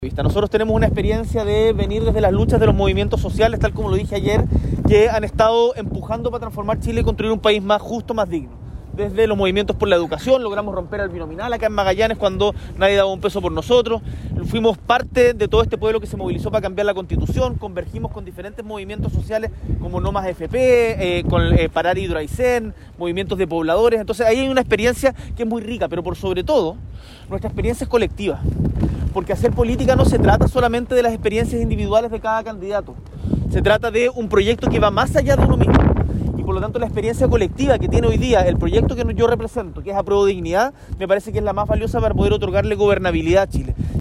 Nosotros tenemos una experiencia de venir desde las luchas de los movimientos sociales, tal como lo dije ayer, que han estado empujando para transformar Chile y construir un país más justo, más digno. Desde los movimientos por la educación, logramos romper el binominal acá en Magallanes cuando nadie daba un peso por nosotros. Fuimos parte de todo este pueblo que se movilizó para cambiar la Constitución, convergimos con diferentes movimientos sociales como No Más FP, Parar Hidroaicén, movimientos de pobladores. Entonces ahí hay una experiencia que es muy rica, pero por sobre todo, nuestra experiencia es colectiva. Porque hacer política no se trata solamente de las experiencias individuales de cada candidato. Se trata de un proyecto que va más allá de uno mismo. Y por lo tanto la experiencia colectiva que tiene hoy día el proyecto que yo represento, que es Apruebo Dignidad, me parece que es la más valiosa para poder otorgarle gobernabilidad a Chile.